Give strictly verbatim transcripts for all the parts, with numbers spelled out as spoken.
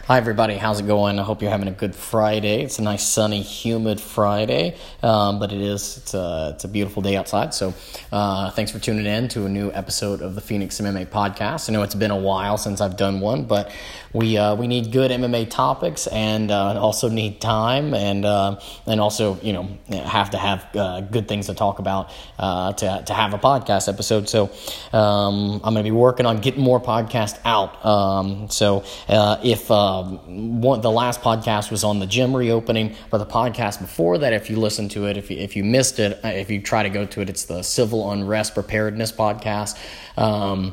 Hi everybody, how's it going? I hope you're having a good Friday. It's a nice sunny, humid Friday, um, but it is, it's a, it's a beautiful day outside. So uh, thanks for tuning in to a new episode of the Phoenix M M A podcast. I know it's been a while since I've done one, but we uh, we need good M M A topics and uh, also need time and uh, and also, you know, have to have uh, good things to talk about uh, to, to have a podcast episode. So um, I'm going to be working on getting more podcasts out. Um, so uh, if uh, one, the last podcast was on the gym reopening, but the podcast before that, if you listen to it, if you, if you missed it, if you try to go to it, it's the Civil Unrest Preparedness podcast. Um,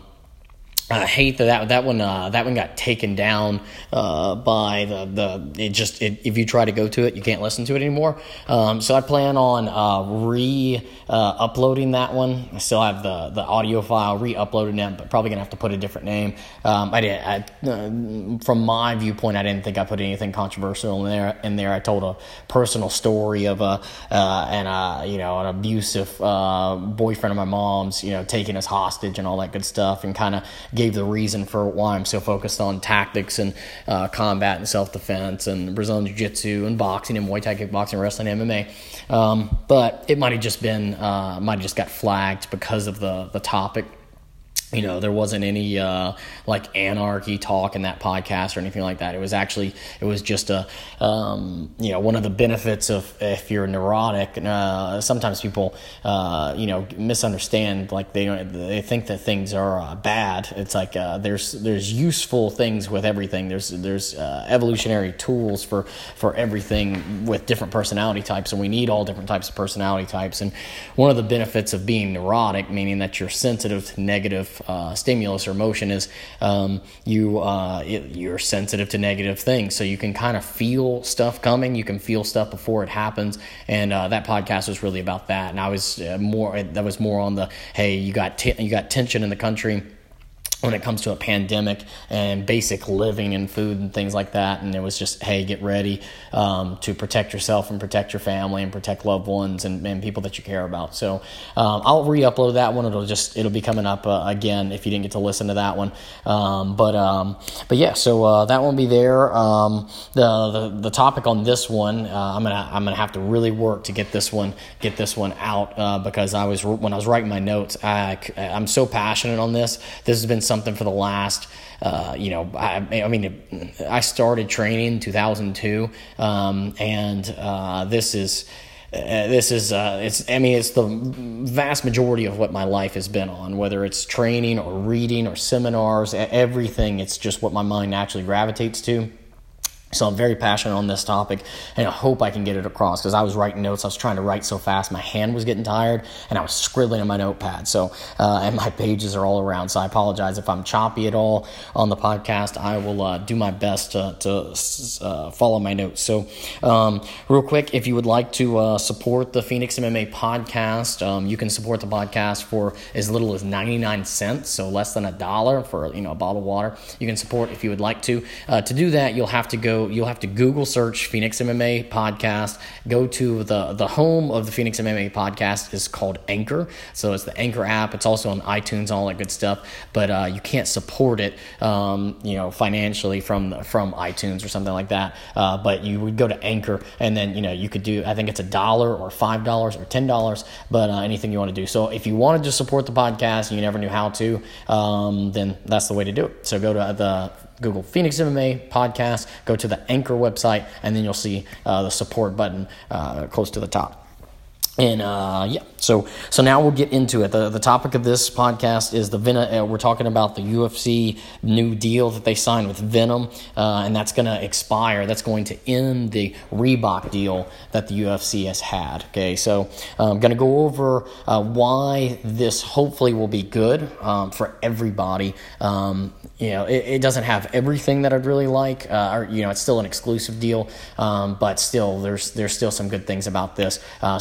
I hate that that, that one uh, that one got taken down uh, by the the it just it, if you try to go to it, you can't listen to it anymore. Um, so I plan on uh, re uh, uploading that one. I still have the the audio file, re-uploading it, but probably gonna have to put a different name. Um, I did I, uh, from my viewpoint, I didn't think I put anything controversial in there. In there, I told a personal story of a uh, and a, you know an abusive uh, boyfriend of my mom's, you know, taking us hostage and all that good stuff, and kind of gave the reason for why I'm so focused on tactics and uh, combat and self-defense and Brazilian Jiu-Jitsu and boxing and Muay Thai, kickboxing, wrestling, M M A. Um, but it might have just been, uh, might have just got flagged because of the the topic. You know, there wasn't any uh, like anarchy talk in that podcast or anything like that. It was actually, it was just a, um, you know, one of the benefits of if you're neurotic. Uh, sometimes people, uh, you know, misunderstand. Like they don't, they think that things are uh, bad. It's like uh, there's there's useful things with everything. There's there's uh, evolutionary tools for for everything with different personality types, and we need all different types of personality types. And one of the benefits of being neurotic, meaning that you're sensitive to negative Uh, stimulus or motion, is um, you uh, it, you're sensitive to negative things, so you can kind of feel stuff coming. You can feel stuff before it happens, and uh, that podcast was really about that. And I was uh, more that was more on the hey, you got t- you got tension in the country when it comes to a pandemic and basic living and food and things like that. And it was just, hey, get ready um, to protect yourself and protect your family and protect loved ones and, and people that you care about. So um, I'll re-upload that one. It'll just, it'll be coming up uh, again if you didn't get to listen to that one. Um, but, um, but yeah, so uh, that one will be there. Um, the, the, the topic on this one, uh, I'm going to, I'm going to have to really work to get this one, get this one out uh, because I was, when I was writing my notes, I, I'm so passionate on this. This has been something for the last, uh, you know, I, I mean, I started training in two thousand two, um, and uh, this is, uh, this is, uh, it's, I mean, it's the vast majority of what my life has been on, whether it's training or reading or seminars, everything. It's just what my mind naturally gravitates to. So I'm very passionate on this topic, and I hope I can get it across, because I was writing notes. I was trying to write so fast, my hand was getting tired, and I was scribbling in my notepad. So, uh, and my pages are all around. So I apologize if I'm choppy at all on the podcast. I will uh, do my best to, to uh, follow my notes. So, um, real quick, if you would like to uh, support the Phoenix M M A podcast, um, you can support the podcast for as little as ninety-nine cents, so less than a dollar for you know a bottle of water. You can support if you would like to. Uh, to do that, you'll have to go. You'll have to Google search Phoenix M M A podcast. Go to the the home of the Phoenix M M A podcast is called Anchor. So it's the Anchor app. It's also on iTunes, all that good stuff. But uh, you can't support it, um, you know, financially from from iTunes or something like that. Uh, but you would go to Anchor, and then you know you could do. I think it's a dollar or five dollars or ten dollars. But uh, anything you want to do. So if you wanted to support the podcast and you never knew how to, um, then that's the way to do it. So go to the Google Phoenix M M A podcast, go to the Anchor website, and then you'll see uh, the support button uh, close to the top. And uh, yeah, so so now we'll get into it. The the topic of this podcast is the Venom. Uh, we're talking about the U F C new deal that they signed with Venom, uh, and that's going to expire. That's going to end the Reebok deal that the U F C has had. Okay, so I'm going to go over uh, why this hopefully will be good um, for everybody. Um, you know, it, it doesn't have everything that I'd really like, uh, or you know, it's still an exclusive deal, um, but still, there's there's still some good things about this. Uh, somebody might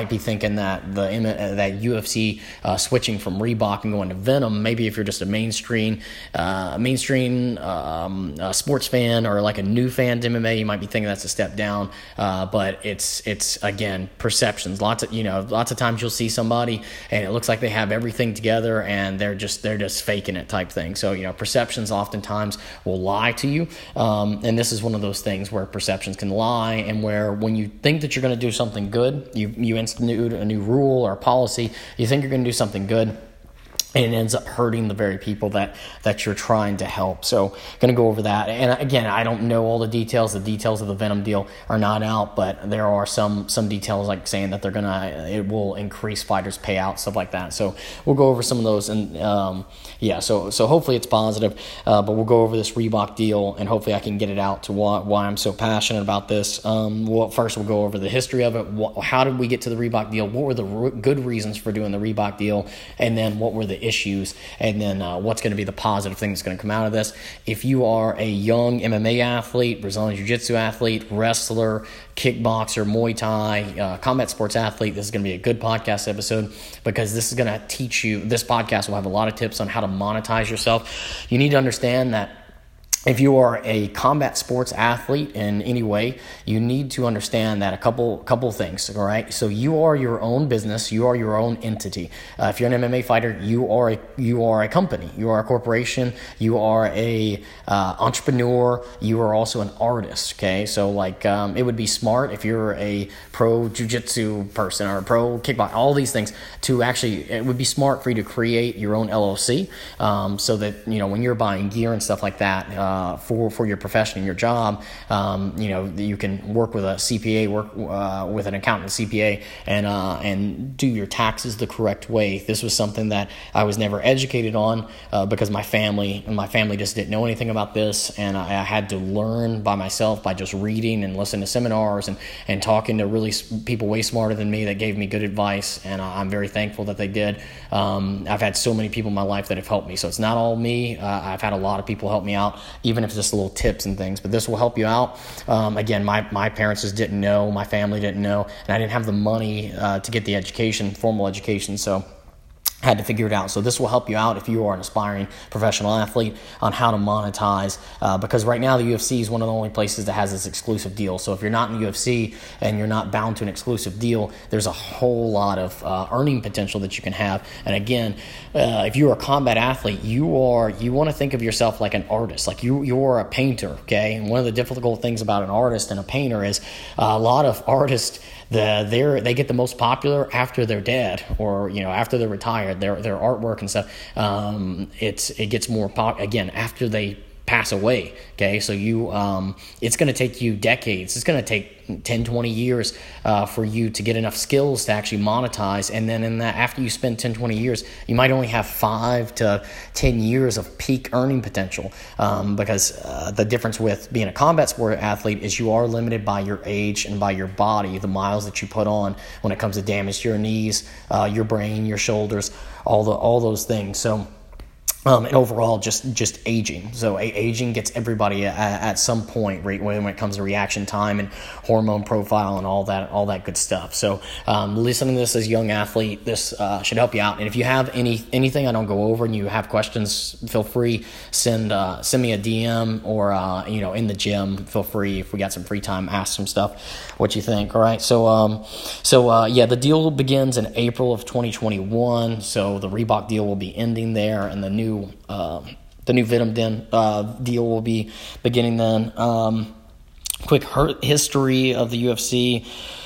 might be thinking that the that U F C uh, switching from Reebok and going to Venom, maybe if you're just a mainstream uh, mainstream um, uh, sports fan or like a new fan to M M A, you might be thinking that's a step down. Uh, but it's it's again perceptions. Lots of you know lots of times you'll see somebody and it looks like they have everything together and they're just they're just faking it type thing. So you know perceptions oftentimes will lie to you, um, and this is one of those things where perceptions can lie, and where when you think that you're going to do something good, you you institute a new rule or a policy, you think you're going to do something good, and it ends up hurting the very people that, that you're trying to help. So going to go over that. And again, I don't know all the details. The details of the Venom deal are not out, but there are some some details like saying that they're going to, it will increase fighters' payouts, stuff like that. So we'll go over some of those. And um, yeah, so so hopefully it's positive, uh, but we'll go over this Reebok deal and hopefully I can get it out to why, why I'm so passionate about this. Um, well, first we'll go over the history of it. What, how did we get to the Reebok deal? What were the re- good reasons for doing the Reebok deal? And then what were the issues, and then uh, what's going to be the positive thing that's going to come out of this. If you are a young M M A athlete, Brazilian Jiu-Jitsu athlete, wrestler, kickboxer, Muay Thai, uh, combat sports athlete, this is going to be a good podcast episode, because this is going to teach you, this podcast will have a lot of tips on how to monetize yourself. You need to understand that if you are a combat sports athlete in any way, you need to understand that a couple couple things, all right? So you are your own business, you are your own entity. Uh, if you're an M M A fighter, you are a, you are a company, you are a corporation, you are a uh, entrepreneur, you are also an artist, okay? So like um, it would be smart if you're a pro jiu-jitsu person or a pro kickbox, all these things, to actually, it would be smart for you to create your own L L C, um, so that, you know, when you're buying gear and stuff like that, uh, Uh, for for your profession and your job, um, you know, you can work with a C P A, work uh, with an accountant, C P A, and uh, and do your taxes the correct way. This was something that I was never educated on uh, because my family my family just didn't know anything about this, and I, I had to learn by myself by just reading and listening to seminars and and talking to really people way smarter than me that gave me good advice, and I'm very thankful that they did. Um, I've had so many people in my life that have helped me, so it's not all me. Uh, I've had a lot of people help me out, even if it's just little tips and things, but this will help you out. Um, again, my, my parents just didn't know, my family didn't know, and I didn't have the money uh, to get the education, formal education, so I had to figure it out. So this will help you out if you are an aspiring professional athlete on how to monetize, uh, because right now the U F C is one of the only places that has this exclusive deal. So if you're not in the U F C and you're not bound to an exclusive deal, there's a whole lot of uh, earning potential that you can have. And again, uh, if you're a combat athlete, you are you want to think of yourself like an artist, like you you're a painter, okay? And one of the difficult things about an artist and a painter is uh, a lot of artists, the they're they get the most popular after they're dead, or you know after they're retired. Their their artwork and stuff, um, it's it gets more pop again after they pass away. Okay, so you um, it's going to take you decades. It's going to take ten, twenty years uh, for you to get enough skills to actually monetize, and then in that after you spend ten, twenty years, you might only have five to ten years of peak earning potential, um, because uh, the difference with being a combat sport athlete is you are limited by your age and by your body, the miles that you put on when it comes to damage to your knees, uh, your brain, your shoulders, all the all those things. So Um, and overall, just just aging. So a- aging gets everybody at, at some point, right, when it comes to reaction time and hormone profile and all that all that good stuff. So um, listening to this as a young athlete, this uh, should help you out. And if you have any anything I don't go over and you have questions, feel free send uh, send me a D M, or uh, you know in the gym. Feel free, if we got some free time, ask some stuff. What you think? All right. So um, so uh, yeah, the deal begins in April of twenty twenty-one. So the Reebok deal will be ending there, and the new Uh, the new Venom Den, uh, deal will be beginning then. Um, quick her- history of the U F C.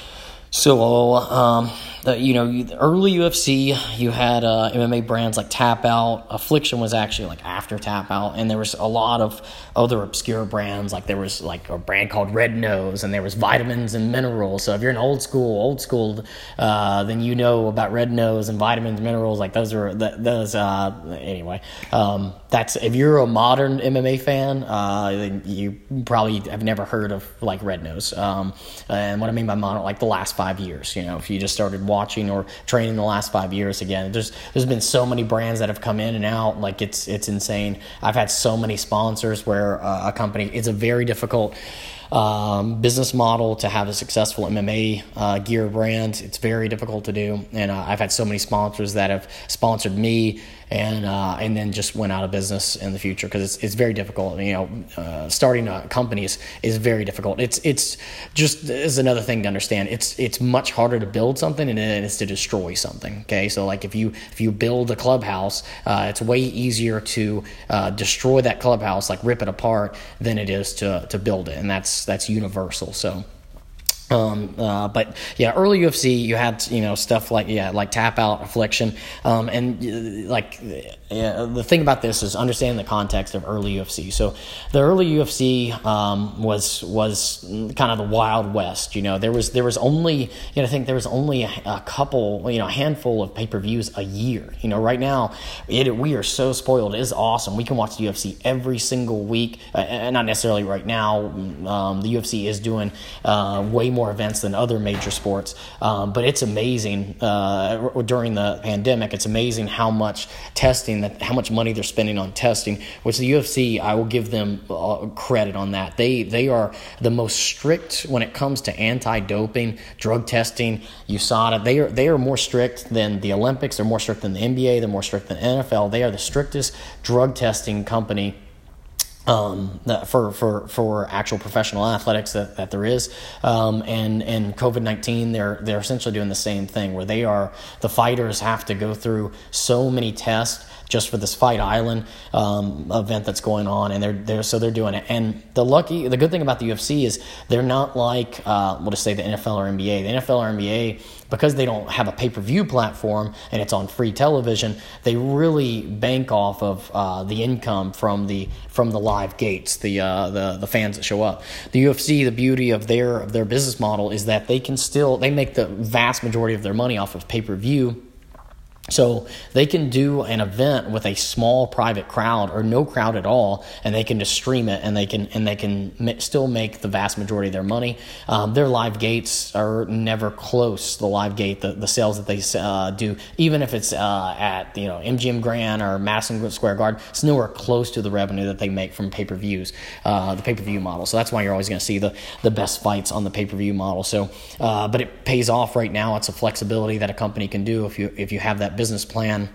So, um, the, you know, the early U F C, you had uh, M M A brands like Tap Out. Affliction was actually like after Tap Out, and there was a lot of other obscure brands. Like there was like a brand called Red Nose, and there was vitamins and minerals. So if you're an old school, old school, uh, then you know about Red Nose and vitamins, minerals. Like those are th- those. Uh, anyway, um, that's if you're a modern M M A fan, uh, then you probably have never heard of like Red Nose. Um, and what I mean by modern, like the last five years. You know, if you just started watching or training the last five years, again, there's there's been so many brands that have come in and out. Like it's it's insane. I've had so many sponsors where uh, a company. It's a very difficult um, business model to have a successful M M A uh, gear brand. It's very difficult to do, and uh, I've had so many sponsors that have sponsored me and uh, and then just went out of business in the future because it's it's very difficult. You know, uh, starting a company is, is very difficult. It's it's just is another thing to understand. It's it's much harder to build something than it is to destroy something. Okay, so like if you if you build a clubhouse, uh, it's way easier to uh, destroy that clubhouse, like rip it apart, than it is to to build it, and that's that's universal. So. Um, uh, but yeah, early U F C, you had, you know, stuff like, yeah, like Tap Out, Affliction. Um, and uh, like, yeah, the thing about this is understanding the context of early U F C. So the early U F C, um, was, was kind of the Wild West, you know, there was, there was only, you know, I think there was only a, a couple, you know, a handful of pay-per-views a year. You know, right now it, we are so spoiled. It is awesome. We can watch the U F C every single week, uh, and not necessarily right now. Um, the U F C is doing, uh, way more events than other major sports, um, but it's amazing uh, during the pandemic. It's amazing how much testing, that how much money they're spending on testing. Which the U F C, I will give them uh, credit on that. They they are the most strict when it comes to anti-doping, drug testing, U S A D A. They are they are more strict than the Olympics. They're more strict than the N B A. They're more strict than the N F L. They are the strictest drug testing company Um, for, for, for actual professional athletics that, that there is. Um, and, and COVID nineteen, they're, they're essentially doing the same thing where they are, the fighters have to go through so many tests just for this Fight Island, um, event that's going on. And they're, they're, so they're doing it. And the lucky, the good thing about the U F C is they're not like, uh, we'll just say the N F L or N B A. The N F L or N B A, because they don't have a pay-per-view platform and it's on free television, they really bank off of uh, the income from the from the live gates, the uh, the the fans that show up. The U F C, the beauty of their of their business model is that they can still they make the vast majority of their money off of pay-per-view. So they can do an event with a small private crowd or no crowd at all, and they can just stream it, and they can and they can m- still make the vast majority of their money. Um, their live gates are never close. The live gate, the, the sales that they uh, do, even if it's uh, at you know M G M Grand or Madison Square Garden, it's nowhere close to the revenue that they make from pay-per-views, uh, the pay-per-view model. So that's why you're always going to see the the best fights on the pay-per-view model. So, uh, but it pays off right now. It's a flexibility that a company can do if you if you have that business plan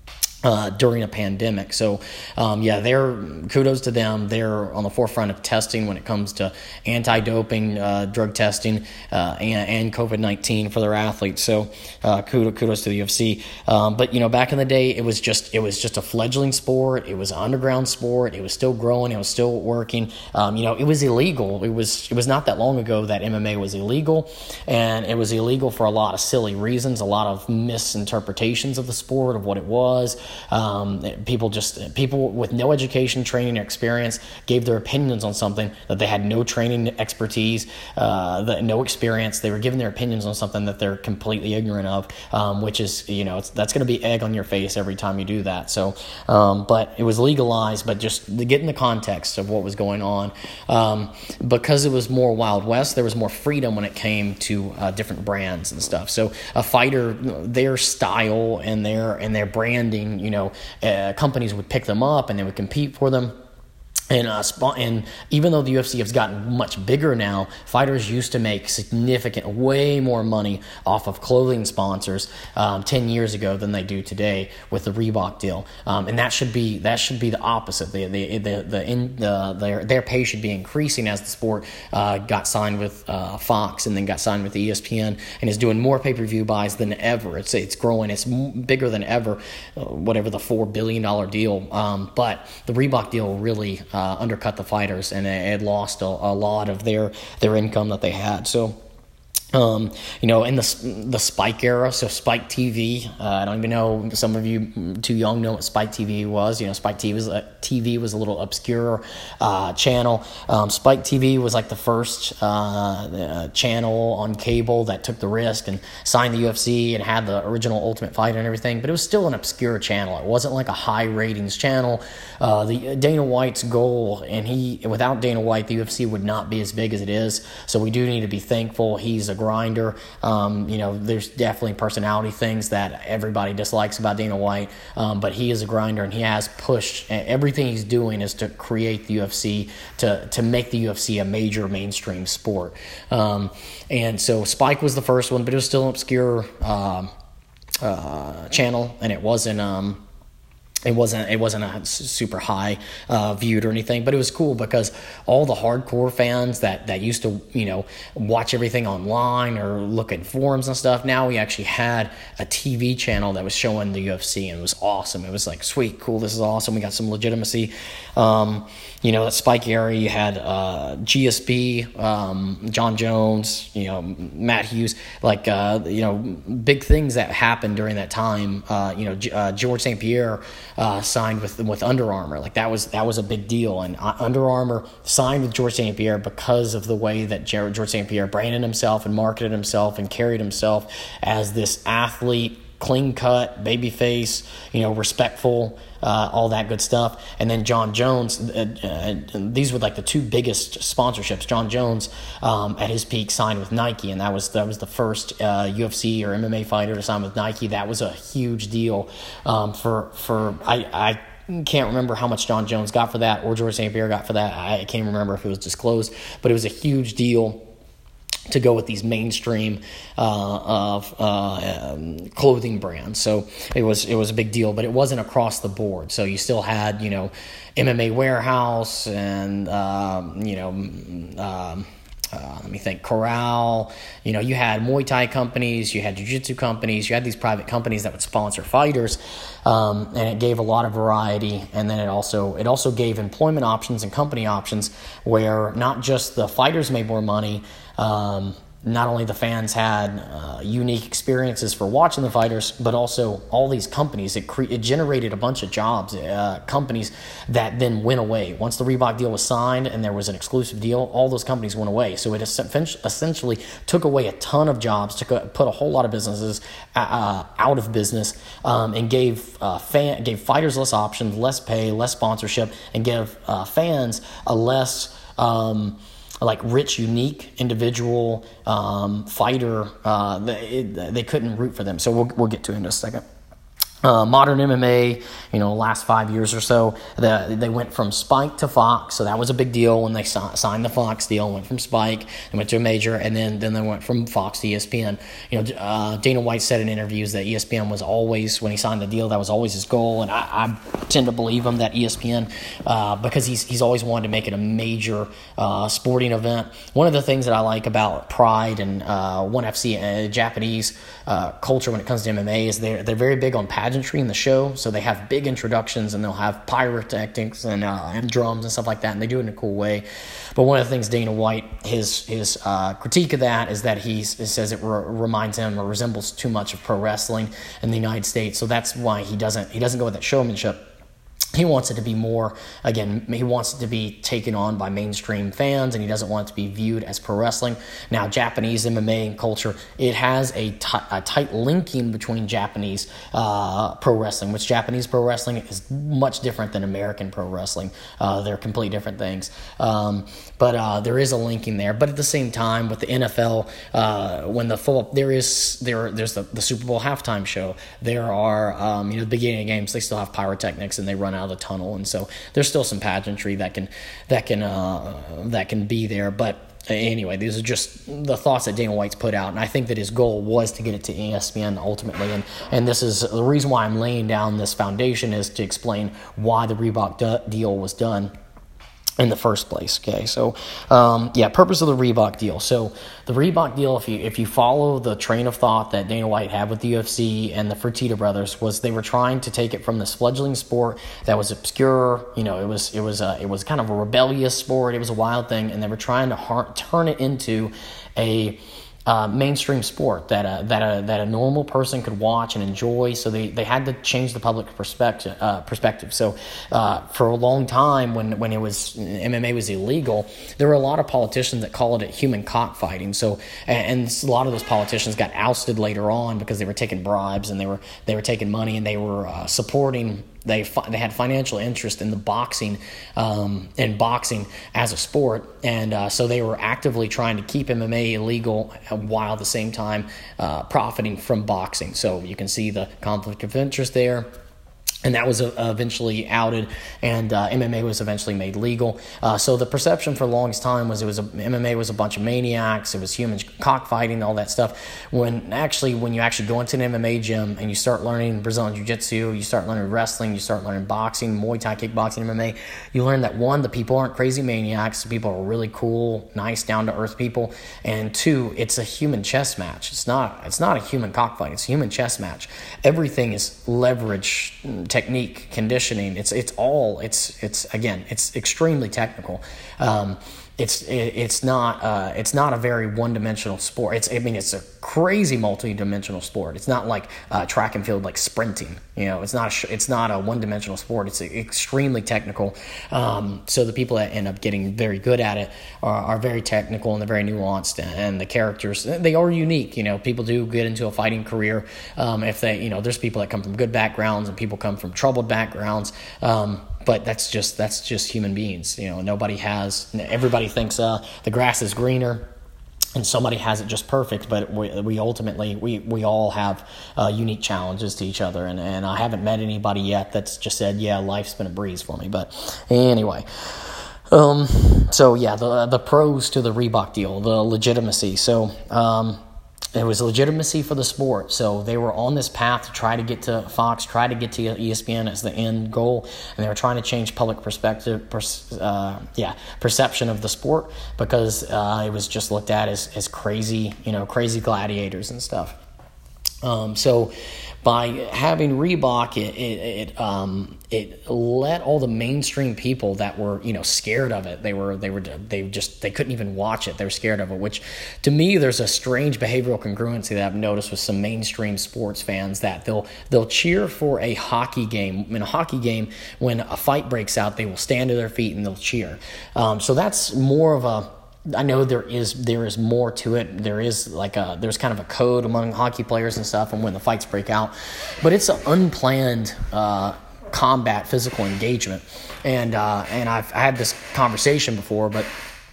Uh, during a pandemic. So, um, yeah, they're kudos to them. They're on the forefront of testing when it comes to anti-doping, uh, drug testing, uh, and, and COVID nineteen for their athletes. So, uh, kudos, kudos to the U F C. Um, but you know, back in the day, it was just it was just a fledgling sport. It was an underground sport. It was still growing. It was still working. Um, you know, it was illegal. It was it was not that long ago that M M A was illegal, and it was illegal for a lot of silly reasons, a lot of misinterpretations of the sport, of what it was. Um, people just people with no education, training, or experience gave their opinions on something that they had no training, expertise, uh, the, no experience. They were giving their opinions on something that they're completely ignorant of, um, which is you know it's, that's going to be egg on your face every time you do that. So, um, but it was legalized, but just to get in the context of what was going on, um, because it was more Wild West, there was more freedom when it came to uh, different brands and stuff. So a fighter, their style and their and their branding. You know, uh, companies would pick them up and they would compete for them. And uh, and even though the U F C has gotten much bigger now, fighters used to make significant, way more money off of clothing sponsors um, ten years ago than they do today with the Reebok deal. Um, and that should be that should be the opposite. The the the the, in, the their their pay should be increasing as the sport uh, got signed with uh, Fox and then got signed with E S P N and is doing more pay-per-view buys than ever. It's it's growing. It's bigger than ever. Uh, whatever the four billion dollar deal. Um, but the Reebok deal really. Uh, undercut the fighters, and it, it lost a, a lot of their their income that they had. So, um, you know, in the the Spike era, so Spike T V. Uh, I don't even know. Some of you too young know what Spike T V was. You know, Spike T V was a, T V was a little obscure uh, channel. Um, Spike T V was like the first uh, uh, channel on cable that took the risk and signed the U F C and had the original Ultimate Fighter and everything. But it was still an obscure channel. It wasn't like a high ratings channel. Uh, the Dana White's goal, and he without Dana White, the U F C would not be as big as it is. So we do need to be thankful. He's a grinder. Um, you know, there's definitely personality things that everybody dislikes about Dana White, um, but he is a grinder, and he has pushed. Everything he's doing is to create the U F C, to to make the U F C a major mainstream sport. Um, and so Spike was the first one, but it was still an obscure uh, uh, channel, and it wasn't. Um, It wasn't it wasn't a super high uh, viewed or anything, but it was cool because all the hardcore fans that, that used to, you know, watch everything online or look at forums and stuff, now we actually had a T V channel that was showing the U F C, and it was awesome. It was like, sweet, cool, this is awesome. We got some legitimacy. Um, you know, that Spike area, you had uh, G S P, um, John Jones, you know, Matt Hughes, like, uh, you know, big things that happened during that time. Uh, you know, uh, George Saint Pierre uh, signed with with Under Armour. Like, that was that was a big deal. And uh, Under Armour signed with George Saint Pierre because of the way that George Saint Pierre branded himself and marketed himself and carried himself as this athlete, clean-cut, babyface, you know, respectful, uh, all that good stuff. And then John Jones, uh, uh, these were like the two biggest sponsorships. John Jones, um, at his peak, signed with Nike, and that was that was the first uh, U F C or M M A fighter to sign with Nike. That was a huge deal um, for for I. I can't remember how much John Jones got for that, or George Saint Pierre got for that. I can't remember if it was disclosed, but it was a huge deal to go with these mainstream uh, of uh, um, clothing brands. So it was it was a big deal, but it wasn't across the board. So you still had, you know, M M A Warehouse and, um, you know, um, uh, let me think, Corral. You know, you had Muay Thai companies, you had Jiu-Jitsu companies, you had these private companies that would sponsor fighters, um, and it gave a lot of variety. And then it also it also gave employment options and company options where not just the fighters made more money, Um, not only the fans had uh, unique experiences for watching the fighters, but also all these companies. It, cre- it generated a bunch of jobs, uh, companies that then went away. Once the Reebok deal was signed and there was an exclusive deal, all those companies went away. So it essentially took away a ton of jobs, took a, put a whole lot of businesses uh, out of business, um, and gave uh, fan gave fighters less options, less pay, less sponsorship, and gave uh, fans a less Um, like rich, unique, individual um, fighter. Uh, they, they couldn't root for them. So we'll we'll get to it in a second. Uh, modern M M A, you know, last five years or so, the, they went from Spike to Fox, so that was a big deal when they si- signed the Fox deal. Went from Spike, they went to a major, and then, then they went from Fox to E S P N. You know, uh, Dana White said in interviews that E S P N was always, when he signed the deal, that was always his goal, and I, I tend to believe him, that E S P N, uh, because he's he's always wanted to make it a major uh, sporting event. One of the things that I like about Pride and uh, ONE F C, uh, Japanese uh, culture when it comes to M M A, is they're they're very big on pageantry in the show. So they have big introductions, and they'll have pyrotechnics and uh, and drums and stuff like that, and they do it in a cool way. But one of the things Dana White, his his uh, critique of that is that he says it re- reminds him or resembles too much of pro wrestling in the United States. So that's why he doesn't he doesn't go with that showmanship. He wants it to be more, again, he wants it to be taken on by mainstream fans, and he doesn't want it to be viewed as pro wrestling. Now, Japanese M M A and culture, it has a, t- a tight linking between Japanese uh, pro wrestling, which Japanese pro wrestling is much different than American pro wrestling. Uh, they're completely different things. Um, but uh, there is a linking there. But at the same time, with the N F L, uh, when the full, there is, there there's the, the Super Bowl halftime show. There are, um, you know, the beginning of games, they still have pyrotechnics, and they run out of the tunnel, and so there's still some pageantry that can that can uh, that can be there. But anyway, these are just the thoughts that Dana White's put out, and I think that his goal was to get it to E S P N ultimately. And and this is the reason why I'm laying down this foundation, is to explain why the Reebok de- deal was done in the first place. Okay, so um, yeah, purpose of the Reebok deal. So the Reebok deal, if you if you follow the train of thought that Dana White had with the U F C and the Fertitta brothers, was they were trying to take it from this fledgling sport that was obscure. You know, it was it was a, it was kind of a rebellious sport. It was a wild thing, and they were trying to har- turn it into a Uh, mainstream sport that a, that a that a normal person could watch and enjoy. So they, they had to change the public perspective. Uh, perspective. So uh, for a long time, when when it was M M A was illegal, there were a lot of politicians that called it human cockfighting. So and, and a lot of those politicians got ousted later on because they were taking bribes, and they were they were taking money, and they were uh, supporting they fi- they had financial interest in the boxing um, in boxing as a sport, and uh, so they were actively trying to keep M M A illegal while at the same time uh, profiting from boxing. So you can see the conflict of interest there. And that was uh, eventually outed, and uh, M M A was eventually made legal. Uh, so the perception for the longest time was it was a, M M A was a bunch of maniacs. It was human cockfighting, all that stuff. When actually, when you actually go into an M M A gym and you start learning Brazilian Jiu-Jitsu, you start learning wrestling, you start learning boxing, Muay Thai, kickboxing, M M A, you learn that one, the people aren't crazy maniacs. The people are really cool, nice, down-to-earth people. And two, it's a human chess match. It's not. It's not a human cockfight. It's a human chess match. Everything is leverage. Technique, conditioning, it's it's all it's it's again it's extremely technical. Um, it's it, it's not uh, it's not a very one-dimensional sport. It's I mean it's a crazy multi-dimensional sport. It's not like uh, track and field, like sprinting. You know, it's not a, it's not a one-dimensional sport. It's extremely technical. Um, so the people that end up getting very good at it are, are very technical and they're very nuanced. And the characters, they are unique. You know, people do get into a fighting career um, if they, you know, there's people that come from good backgrounds and people come from troubled backgrounds. Um, But that's just that's just human beings. You know, nobody has. Everybody thinks uh, the grass is greener, and somebody has it just perfect. But we, we ultimately we, we all have uh, unique challenges to each other. And, and I haven't met anybody yet that's just said, yeah, life's been a breeze for me. But anyway. Um. So yeah, the the pros to the Reebok deal, the legitimacy. So um. It was legitimacy for the sport. So they were on this path to try to get to Fox, try to get to E S P N as the end goal, and they were trying to change public perspective, uh, yeah, perception of the sport because uh, it was just looked at as as crazy, you know, crazy gladiators and stuff. Um, so by having Reebok, it it it, um, it let all the mainstream people that were, you know, scared of it. They were they were they just they couldn't even watch it. They were scared of it. Which, to me, there's a strange behavioral congruency that I've noticed with some mainstream sports fans that they'll they'll cheer for a hockey game. In a hockey game, when a fight breaks out, they will stand to their feet and they'll cheer. Um, so that's more of a I know there is there is more to it. There is like a there's kind of a code among hockey players and stuff, and when the fights break out, but it's an unplanned uh, combat, physical engagement, and uh, and I've I had this conversation before, but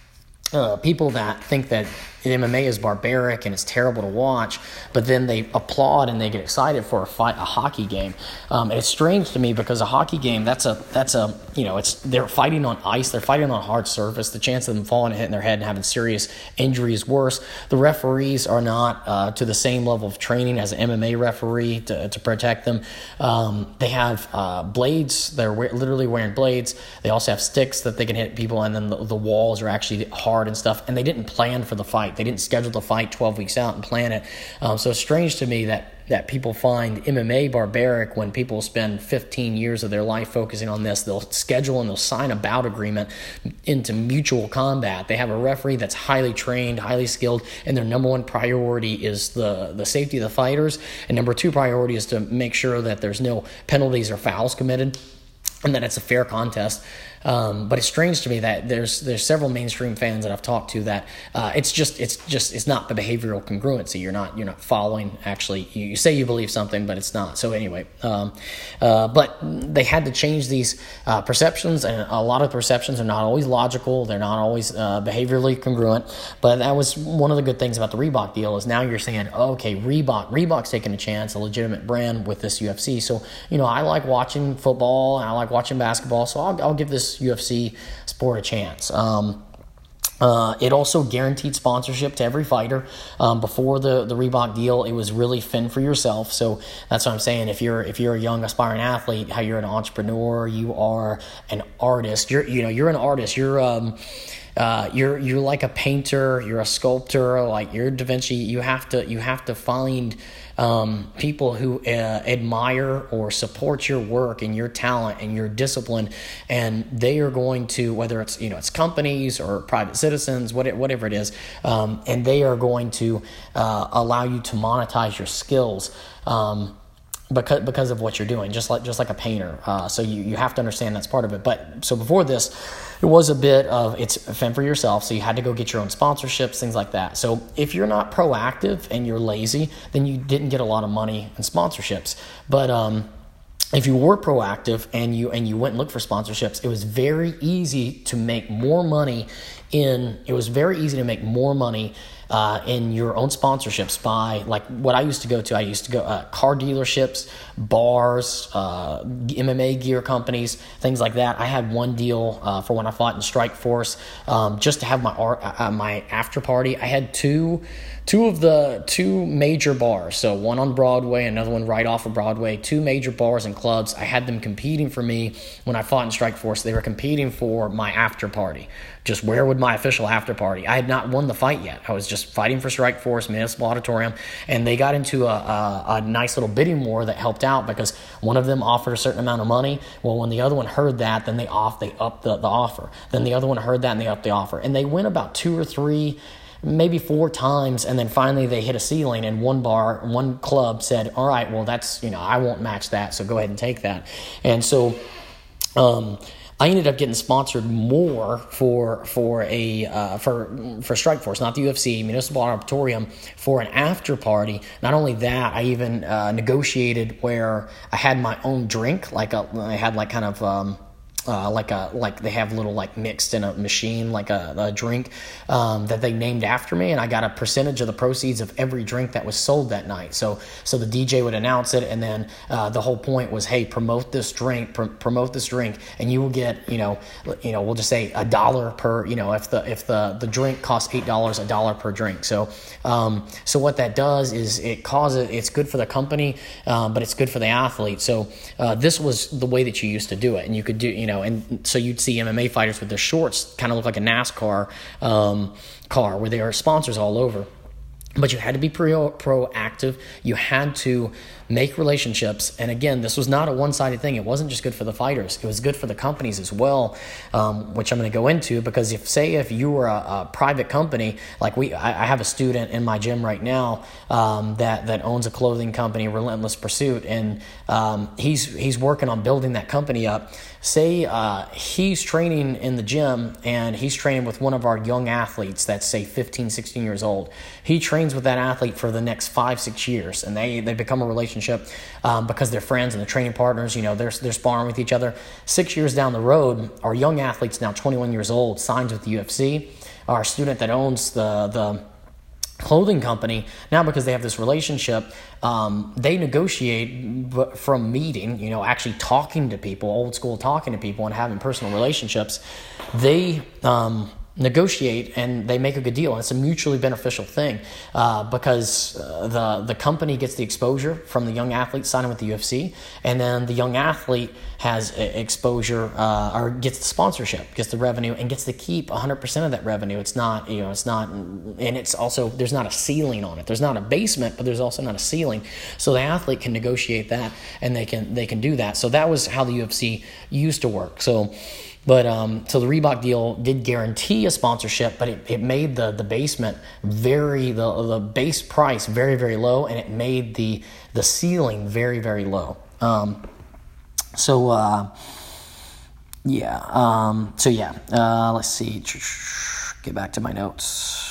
uh, people that think that M M A is barbaric and it's terrible to watch, but then they applaud and they get excited for a fight, a hockey game. Um, and it's strange to me because a hockey game, that's a that's a you know, it's they're fighting on ice, they're fighting on a hard surface. The chance of them falling and hitting their head and having serious injury is worse. The referees are not uh, to the same level of training as an M M A referee to to protect them. Um, they have uh, blades; they're we- literally wearing blades. They also have sticks that they can hit people, and then the, the walls are actually hard and stuff. And they didn't plan for the fight. They didn't schedule the fight twelve weeks out and plan it. Um, so it's strange to me that that people find M M A barbaric when people spend fifteen years of their life focusing on this. They'll schedule and they'll sign a bout agreement into mutual combat. They have a referee that's highly trained, highly skilled, and their number one priority is the, the safety of the fighters. And number two priority is to make sure that there's no penalties or fouls committed and that it's a fair contest. Um, but it's strange to me that there's there's several mainstream fans that I've talked to that uh, it's just it's just it's not the behavioral congruency. You're not you're not following actually. You, you say you believe something, but it's not. So anyway, um, uh, but they had to change these uh, perceptions, and a lot of perceptions are not always logical. They're not always uh, behaviorally congruent. But that was one of the good things about the Reebok deal is now you're saying, oh, okay, Reebok Reebok's taking a chance, a legitimate brand with this U F C. So you know I like watching football and I like watching basketball. So I'll I'll give this U F C sport a chance. Um, uh, it also guaranteed sponsorship to every fighter. Um, before the, the Reebok deal, it was really fend for yourself. So that's what I'm saying. If you're if you're a young aspiring athlete, how you're an entrepreneur, you are an artist. You're you know you're an artist. You're um, uh, you're you're like a painter. You're a sculptor. Like you're Da Vinci. You have to you have to find Um, people who uh, admire or support your work and your talent and your discipline, and they are going to, whether it's you know it's companies or private citizens, what it, whatever it is, um, and they are going to uh, allow you to monetize your skills. Um, Because because of what you're doing, just like just like a painter. Uh, so you, you have to understand that's part of it. But so before this, it was a bit of it's fend for yourself. So you had to go get your own sponsorships, things like that. So if you're not proactive and you're lazy, then you didn't get a lot of money and sponsorships. But um, if you were proactive and you and you went and looked for sponsorships, it was very easy to make more money in it was very easy to make more money uh, in your own sponsorships by, like, what I used to go to. I used to go uh, car dealerships, bars, uh, M M A gear companies, things like that. I had one deal uh, for when I fought in Strikeforce, um, just to have my art, uh, my after party. I had two. Two of the two major bars, so one on Broadway, another one right off of Broadway, two major bars and clubs. I had them competing for me when I fought in Strikeforce. They were competing for my after party. Just where would my official after party? I had not won the fight yet. I was just fighting for Strikeforce, Municipal Auditorium, and they got into a, a, a nice little bidding war that helped out because one of them offered a certain amount of money. Well, when the other one heard that, then they off they upped the, the offer. Then the other one heard that and they upped the offer. And they went about two or three maybe four times, and then finally they hit a ceiling, and one bar, one club said, all right, well, that's, you know, I won't match that, so go ahead and take that. And so um, I ended up getting sponsored more for for a uh, for for Strikeforce, not the U F C, Municipal Auditorium, for an after party. Not only that, I even uh, negotiated where I had my own drink, like a, I had like kind of um, Uh, like a like they have little like mixed in a machine like a, a drink um, that they named after me, and I got a percentage of the proceeds of every drink that was sold that night. So so the D J would announce it, and then uh, the whole point was, hey, promote this drink, pr- promote this drink, and you will get, you know you know we'll just say a dollar per, you know if the if the the drink costs eight dollars, a dollar per drink. So um so what that does is it causes it's good for the company, um, but it's good for the athlete. So uh, this was the way that you used to do it, and you could do you know. And so you'd see M M A fighters with their shorts kind of look like a NASCAR um, car where there are sponsors all over. But you had to be pro- proactive. You had to make relationships. And again, this was not a one-sided thing. It wasn't just good for the fighters. It was good for the companies as well, um, which I'm going to go into, because if, say, if you were a, a private company, like we, I, I have a student in my gym right now um, that that owns a clothing company, Relentless Pursuit, and um, he's he's working on building that company up. Say uh, he's training in the gym, and he's training with one of our young athletes that's, say, fifteen, sixteen years old. He trains with that athlete for the next five, six years, and they, they become a relationship um, because they're friends and they're training partners. You know, they're, they're sparring with each other. Six years down the road, our young athlete's now twenty-one years old, signs with the U F C. Our student that owns the the clothing company, now because they have this relationship, um, they negotiate from meeting, you know, actually talking to people, old school talking to people and having personal relationships. They um, negotiate and they make a good deal, and it's a mutually beneficial thing uh, because uh, the the company gets the exposure from the young athlete signing with the U F C, and then the young athlete has exposure uh, or gets the sponsorship, gets the revenue, and gets to keep one hundred percent of that revenue. It's not, you know, it's not, and it's also, there's not a ceiling on it. There's not a basement, but there's also not a ceiling. So the athlete can negotiate that, and they can they can do that. So that was how the U F C used to work. So. But um, so the Reebok deal did guarantee a sponsorship, but it, it made the the basement very the the base price very very low, and it made the the ceiling very very low. Um, so uh, yeah, um, so yeah. Uh, let's see. Get back to my notes.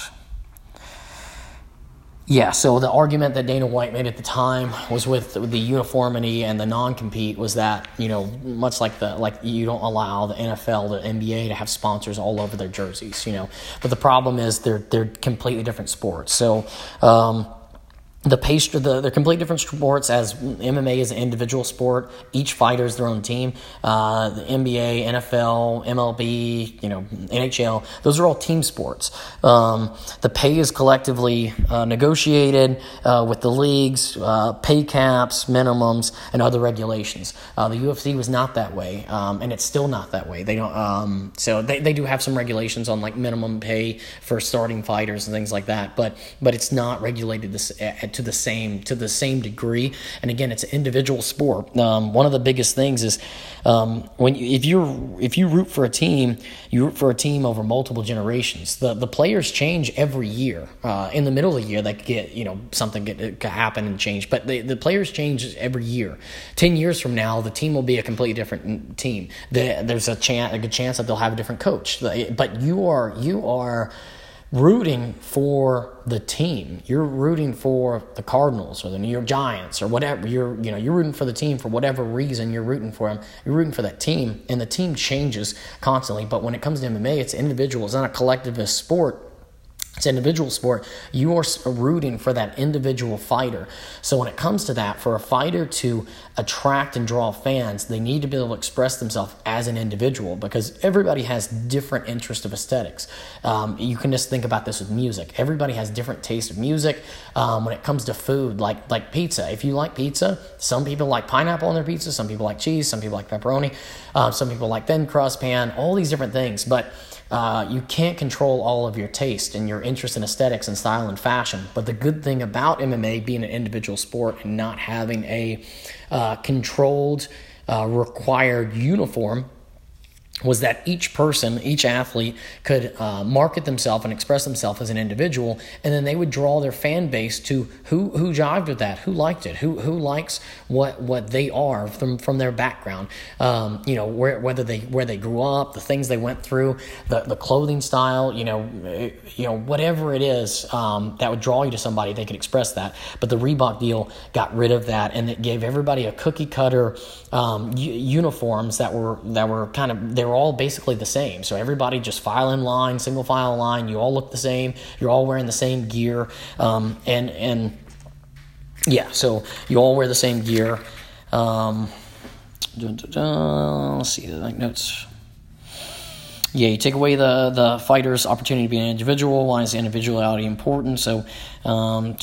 Yeah, so the argument that Dana White made at the time was with the uniformity and the non-compete was that, you know, much like the like you don't allow the N F L, the N B A to have sponsors all over their jerseys, you know. But the problem is they're they're completely different sports. So um, the pace, the they're completely different sports. As M M A is an individual sport, each fighter is their own team. Uh, the N B A, N F L, M L B, you know, N H L, those are all team sports. Um, the pay is collectively uh, negotiated uh, with the leagues, uh, pay caps, minimums, and other regulations. Uh, the U F C was not that way, um, and it's still not that way. They don't. Um, so they, they do have some regulations on like minimum pay for starting fighters and things like that, but but it's not regulated this. At, to the same to the same degree. And again, it's an individual sport. Um, one of the biggest things is um, when you, if you if you root for a team, you root for a team over multiple generations. The the players change every year. Uh, in the middle of the year, they could get you know something could, could happen and change, but the the players change every year. Ten years from now, the team will be a completely different team. The, there's a chance, a good chance that they'll have a different coach. But you are you are. rooting for the team. You're rooting for the Cardinals or the New York Giants or whatever. You're, you know, you're rooting for the team for whatever reason you're rooting for them. You're rooting for that team, and the team changes constantly. But when it comes to M M A, it's individual. It's not a collectivist sport. It's an individual sport. You are rooting for that individual fighter. So when it comes to that, for a fighter to attract and draw fans, they need to be able to express themselves as an individual, because everybody has different interest of aesthetics. Um, you can just think about this with music. Everybody has different taste of music. Um, when it comes to food, like like pizza, if you like pizza, some people like pineapple on their pizza, some people like cheese, some people like pepperoni, uh, some people like thin crust pan, all these different things. But Uh, you can't control all of your taste and your interest in aesthetics and style and fashion. But the good thing about M M A being an individual sport and not having a uh, controlled, uh, required uniform was that each person, each athlete could uh, market themselves and express themselves as an individual, and then they would draw their fan base to who who jived with that, who liked it, who who likes what what they are from from their background, um, you know, where whether they where they grew up, the things they went through, the the clothing style, you know, you know whatever it is um, that would draw you to somebody, they could express that. But the Reebok deal got rid of that, and it gave everybody a cookie cutter um, u- uniforms that were that were kind of they were all basically the same. So everybody just file in line, single file line. You all look the same. You're all wearing the same gear, um, and and yeah. So you all wear the same gear. Um, dun, dun, dun, let's see the like notes. Yeah, you take away the the fighter's opportunity to be an individual. Why is individuality important? So. Um,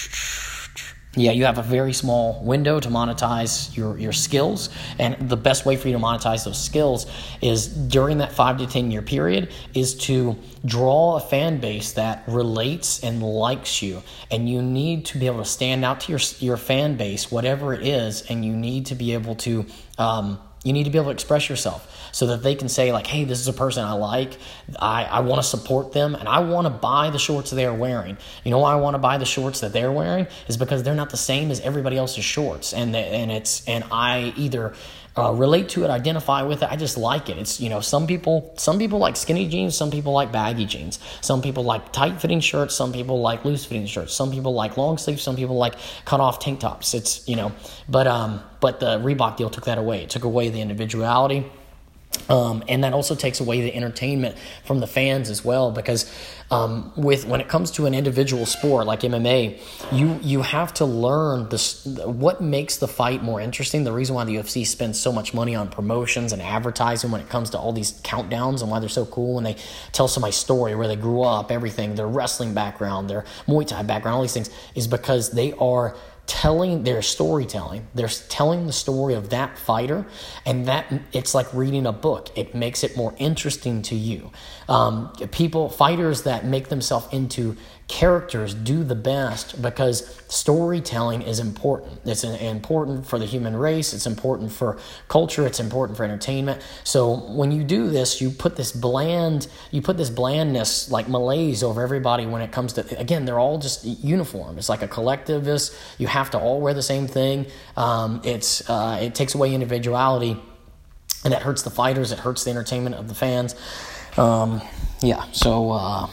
Yeah, you have a very small window to monetize your, your skills, and the best way for you to monetize those skills is during that five to ten year period is to draw a fan base that relates and likes you, and you need to be able to stand out to your your fan base, whatever it is, and you need to be able to um, you need to be able to express yourself so that they can say like, hey, this is a person I like, I, I want to support them, and I want to buy the shorts they're wearing. You know why I want to buy the shorts that they're wearing? Is because they're not the same as everybody else's shorts, and the, and it's and I either uh, relate to it, identify with it. I just like it. It's, you know, some people some people like skinny jeans, some people like baggy jeans, some people like tight fitting shirts, some people like loose fitting shirts, some people like long sleeves, some people like cut off tank tops. It's, you know, but um, but the Reebok deal took that away. It took away the individuality. Um, and that also takes away the entertainment from the fans as well, because um, with when it comes to an individual sport like M M A, you you have to learn this, what makes the fight more interesting. The reason why the U F C spends so much money on promotions and advertising when it comes to all these countdowns, and why they're so cool when they tell somebody's story, where they grew up, everything, their wrestling background, their Muay Thai background, all these things, is because they are telling their storytelling. They're telling the story of that fighter, and that it's like reading a book. It makes it more interesting to you. Um, people, fighters that make themselves into characters do the best because storytelling is important. It's an, important for the human race. It's important for culture. It's important for entertainment. So when you do this, you put this bland, you put this blandness, like malaise, over everybody when it comes to, again, they're all just uniform. It's like a collectivist. You have to all wear the same thing. Um, it's uh, it takes away individuality, and that hurts the fighters. It hurts the entertainment of the fans. Um, yeah, so... Uh,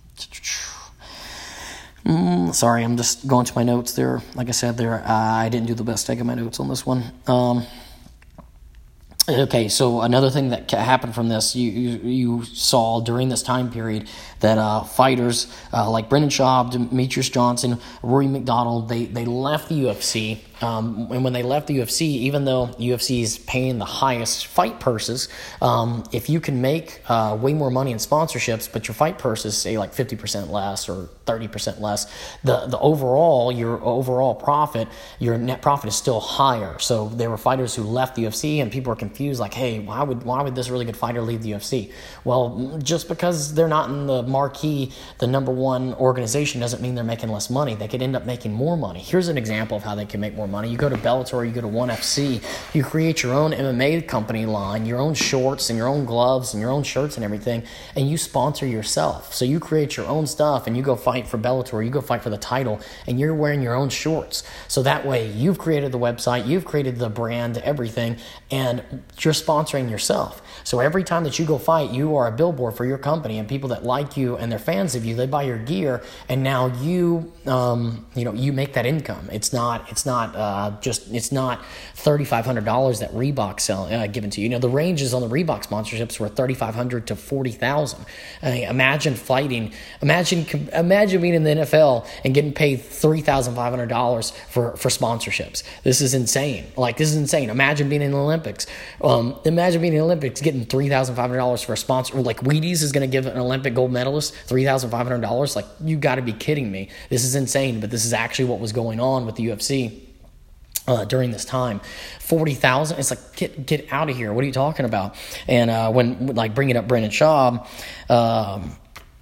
Mm, sorry, I'm just going to my notes there. Like I said, there uh, I didn't do the best taking my notes on this one. Um, okay, so another thing that happened from this, you you, you saw during this time period that uh, fighters uh, like Brendan Schaub, Demetrius Johnson, Rory McDonald, they, they left the U F C. Um, and when they left the U F C, even though U F C is paying the highest fight purses, um, if you can make uh, way more money in sponsorships, but your fight purses say like fifty percent less or thirty percent less, the the overall, your overall profit, your net profit is still higher. So there were fighters who left the U F C, and people were confused, like, hey, why would why would this really good fighter leave the U F C? Well, just because they're not in the marquee, the number one organization, doesn't mean they're making less money. They could end up making more money. Here's an example of how they can make more money. money. You go to Bellator, you go to ONE F C, you create your own M M A company line, your own shorts and your own gloves and your own shirts and everything, and you sponsor yourself. So you create your own stuff and you go fight for Bellator, you go fight for the title, and you're wearing your own shorts. So that way you've created the website, you've created the brand, everything, and you're sponsoring yourself. So every time that you go fight, you are a billboard for your company, and people that like you and they're fans of you, they buy your gear, and now you, um, you know, you make that income. It's not, it's not uh, just, it's not thirty-five hundred dollars that Reebok sell uh, given to you. You know, the ranges on the Reebok sponsorships were thirty-five hundred to forty thousand. I mean, imagine fighting, imagine, imagine being in the N F L and getting paid three thousand five hundred dollars for for sponsorships. This is insane. Like, this is insane. Imagine being in the Olympics. Um, imagine being in the Olympics getting three thousand five hundred dollars for a sponsor. Like, Wheaties is going to give an Olympic gold medalist three thousand five hundred dollars. Like, you got to be kidding me. This is insane, but this is actually what was going on with the U F C uh, during this time. forty thousand dollars, it's like, get get out of here. What are you talking about? And uh, when, like, bringing up Brendan Schaub, um,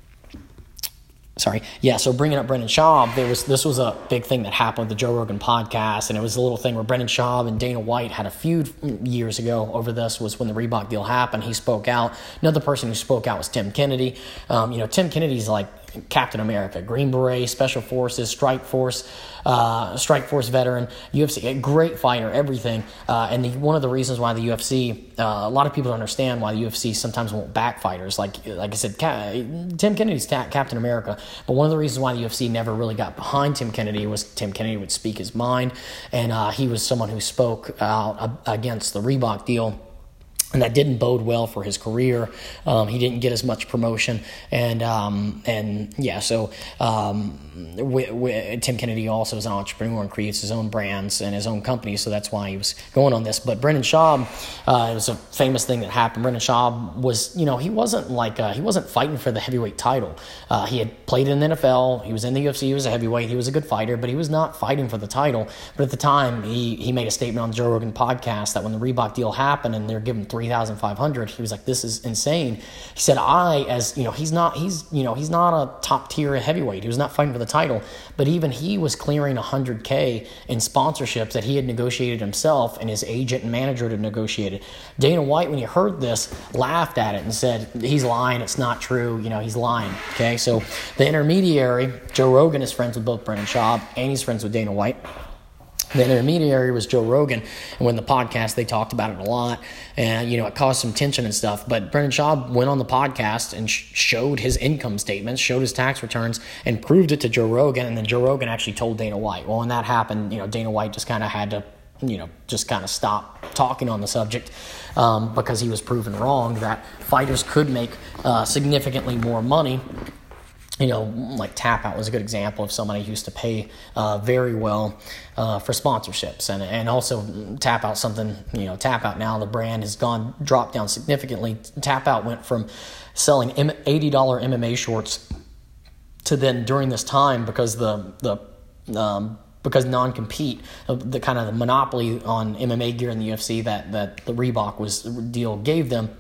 Sorry. Yeah, so bringing up Brendan Schaub, there was this was a big thing that happened with the Joe Rogan podcast, and it was a little thing where Brendan Schaub and Dana White had a feud years ago over this. Was when the Reebok deal happened. He spoke out. Another person who spoke out was Tim Kennedy. Um, you know, Tim Kennedy's like Captain America, Green Beret, Special Forces, Strike Force, uh, Strike Force veteran, U F C, a great fighter, everything. Uh, and the, one of the reasons why the U F C, uh, a lot of people don't understand why the U F C sometimes won't back fighters. Like like I said, Tim Kennedy's ta- Captain America. But one of the reasons why the U F C never really got behind Tim Kennedy was Tim Kennedy would speak his mind, and uh, he was someone who spoke out against the Reebok deal. And that didn't bode well for his career. Um, he didn't get as much promotion, and um, and yeah, so um, we, we, Tim Kennedy also is an entrepreneur and creates his own brands and his own company, so that's why he was going on this. But Brendan Schaub, uh, it was a famous thing that happened. Brendan Schaub was, you know, he wasn't like uh, he wasn't fighting for the heavyweight title. Uh, he had played in the N F L. He was in the U F C. He was a heavyweight. He was a good fighter, but he was not fighting for the title. But at the time, he he made a statement on the Joe Rogan podcast that when the Reebok deal happened and they're giving three thousand five hundred, he was like, this is insane. He said, I, as you know, he's not, he's, you know, he's not a top tier heavyweight. He was not fighting for the title, but even he was clearing one hundred K in sponsorships that he had negotiated himself, and his agent and manager had negotiated. Dana White, when he heard this, laughed at it and said, he's lying. It's not true. You know, he's lying. Okay. So the intermediary, Joe Rogan, is friends with both Brendan Schaub and he's friends with Dana White. The intermediary was Joe Rogan, and when the podcast, they talked about it a lot, and, you know, it caused some tension and stuff, but Brendan Schaub went on the podcast and sh- showed his income statements, showed his tax returns, and proved it to Joe Rogan, and then Joe Rogan actually told Dana White. Well, when that happened, you know, Dana White just kind of had to, you know, just kind of stop talking on the subject um, because he was proven wrong that fighters could make uh, significantly more money. You know, like Tap Out was a good example of somebody who used to pay uh, very well uh, for sponsorships, and and also Tap Out something. You know, Tap Out now the brand has gone dropped down significantly. Tap Out went from selling eighty dollars M M A shorts to then during this time because the the um, because non-compete, uh, the kind of the monopoly on M M A gear in the U F C that that the Reebok was deal gave them.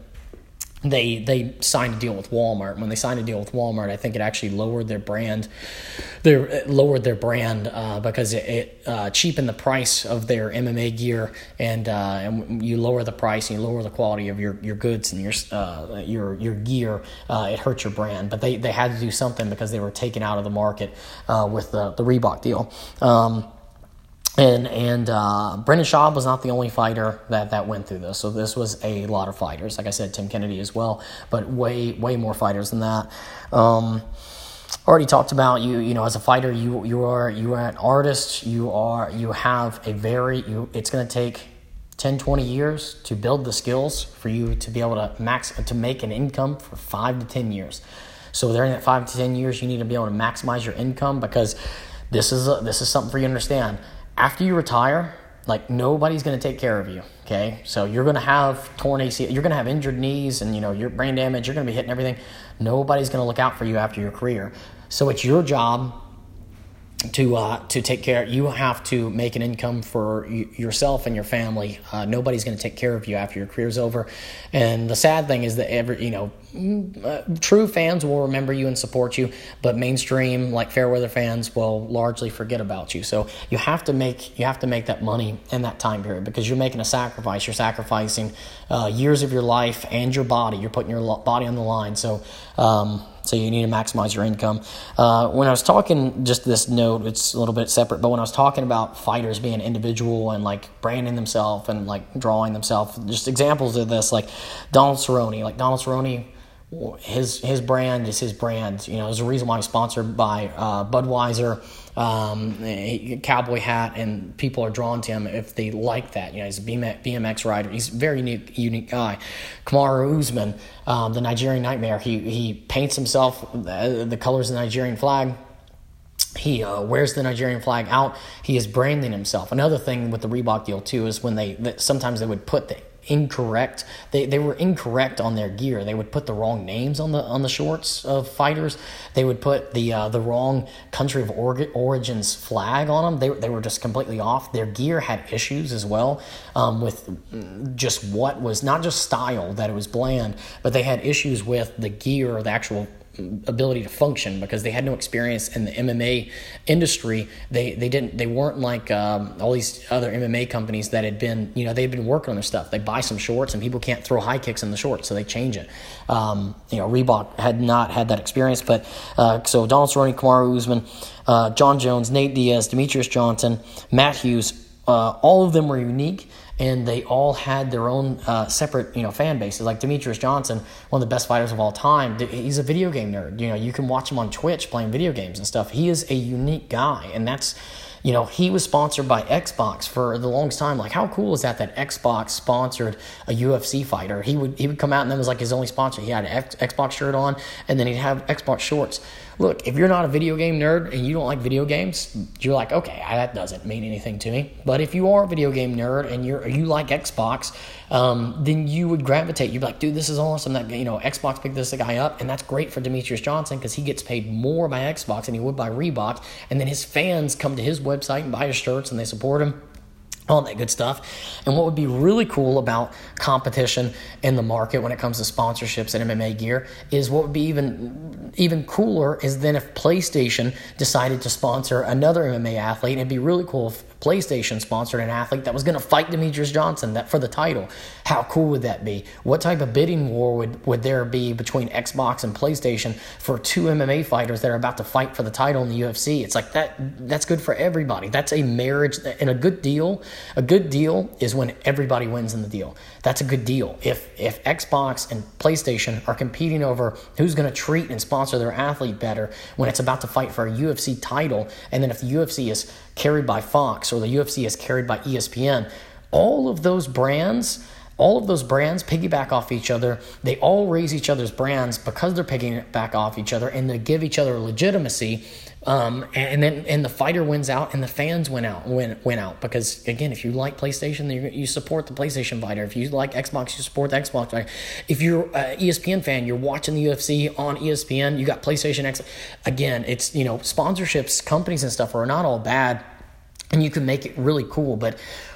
They they signed a deal with Walmart. When they signed a deal with Walmart, I think it actually lowered their brand. They lowered their brand uh, because it, it uh, cheapened the price of their M M A gear, and uh, and you lower the price and you lower the quality of your, your goods and your uh, your your gear. Uh, it hurts your brand. But they, they had to do something because they were taken out of the market uh, with the the Reebok deal. Um, And and uh, Brendan Schaub was not the only fighter that, that went through this. So this was a lot of fighters. Like I said, Tim Kennedy as well, but way way more fighters than that. Um, already talked about you. You know, as a fighter, you you are you are an artist. You are you have a very you. It's going to take ten, twenty years to build the skills for you to be able to max to make an income for five to ten years. So during that five to ten years, you need to be able to maximize your income, because this is a, this is something for you to understand. After you retire, like, nobody's going to take care of you, okay? So you're going to have torn A C L, you're going to have injured knees, and, you know, your brain damage, you're going to be hitting everything. Nobody's going to look out for you after your career. So it's your job to uh, to take care. You have to make an income for y- yourself and your family. Uh, nobody's going to take care of you after your career's over. And the sad thing is that every you know uh, true fans will remember you and support you, but mainstream like Fairweather fans will largely forget about you. So you have to make you have to make that money in that time period, because you're making a sacrifice. You're sacrificing uh, years of your life and your body. You're putting your lo- body on the line. So. Um, So you need to maximize your income. Uh, when I was talking, just this note, it's a little bit separate, but when I was talking about fighters being individual and like branding themselves and like drawing themselves, just examples of this, like Donald Cerrone, like Donald Cerrone, his his brand is his brand. You know, there's a reason why he's sponsored by uh, Budweiser, um, a cowboy hat, and people are drawn to him if they like that. You know, he's a B M X rider. He's a very unique, unique guy. Kamaru Usman, um, the Nigerian Nightmare. He he paints himself the, the colors of the Nigerian flag. He uh, wears the Nigerian flag out. He is branding himself. Another thing with the Reebok deal too is when they that sometimes they would put the incorrect they they were incorrect on their gear. They would put the wrong names on the on the shorts of fighters. They would put the uh, the wrong country of or- origins flag on them. They they were just completely off. Their gear had issues as well um, with just what was not just style, that it was bland, but they had issues with the gear or the actual ability to function, because they had no experience in the M M A industry. They they didn't they weren't like um, all these other M M A companies that had been, you know, they'd been working on their stuff. They buy some shorts and people can't throw high kicks in the shorts, so they change it. Um, you know, Reebok had not had that experience, but uh, so Donald Cerrone, Kamaru Usman, uh, John Jones, Nate Diaz, Demetrius Johnson, Matt Hughes, uh, all of them were unique. And they all had their own uh, separate, you know, fan bases. Like Demetrius Johnson, one of the best fighters of all time. He's a video game nerd. You know, you can watch him on Twitch playing video games and stuff. He is a unique guy, and that's, you know, he was sponsored by Xbox for the longest time. Like, how cool is that? That Xbox sponsored a U F C fighter. He would he would come out and that was like his only sponsor. He had an X, Xbox shirt on, and then he'd have Xbox shorts. Look, if you're not a video game nerd and you don't like video games, you're like, okay, that doesn't mean anything to me. But if you are a video game nerd and you're you like Xbox, um, then you would gravitate. You'd be like, dude, this is awesome. That, you know, Xbox picked this guy up, and that's great for Demetrius Johnson because he gets paid more by Xbox than he would by Reebok. And then his fans come to his website and buy his shirts, and they support him. All that good stuff. And what would be really cool about competition in the market when it comes to sponsorships and M M A gear is what would be even even cooler is then if PlayStation decided to sponsor another M M A athlete. It'd be really cool if PlayStation sponsored an athlete that was going to fight Demetrius Johnson that for the title. How cool would that be? What type of bidding war would, would there be between Xbox and PlayStation for two M M A fighters that are about to fight for the title in the U F C? It's like that. That's good for everybody. That's a marriage and a good deal. A good deal is when everybody wins in the deal. That's a good deal. If if Xbox and PlayStation are competing over who's going to treat and sponsor their athlete better when it's about to fight for a U F C title, and then if the U F C is carried by Fox or the U F C is carried by E S P N, all of those brands, all of those brands piggyback off each other. They all raise each other's brands because they're piggybacking off each other, and they give each other legitimacy. Um, and then and the fighter wins out, and the fans win out. Win win out because again, if you like PlayStation, then you, you support the PlayStation fighter. If you like Xbox, you support the Xbox fighter. If you're an E S P N fan, you're watching the U F C on E S P N. You got PlayStation X. Again, it's you know sponsorships, companies and stuff are not all bad, and you can make it really cool. But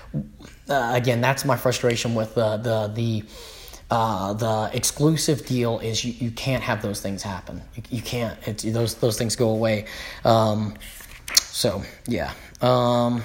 uh, again, that's my frustration with uh, the the. Uh, the exclusive deal is you, you can't have those things happen. You, you can't. It's, those those things go away. Um, so yeah. Um,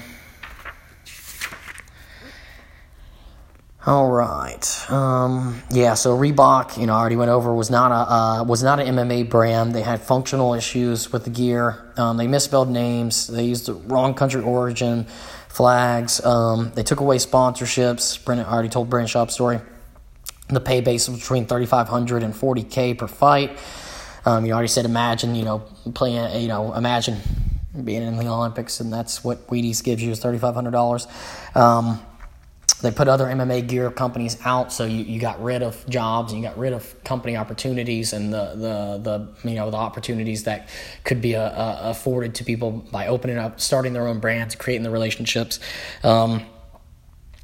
all right. Um, yeah. So Reebok, you know, I already went over was not a uh, was not an M M A brand. They had functional issues with the gear. Um, they misspelled names. They used the wrong country origin flags. Um, they took away sponsorships. Brennan I already told Brennan Schaub's story. The pay base was between thirty-five hundred dollars and forty thousand dollars per fight. Um, you already said, imagine, you know, playing, you know, imagine being in the Olympics, and that's what Wheaties gives you is thirty-five hundred dollars. Um, they put other M M A gear companies out, so you, you got rid of jobs, and you got rid of company opportunities, and the the, the you know the opportunities that could be uh, uh, afforded to people by opening up, starting their own brands, creating the relationships. Um,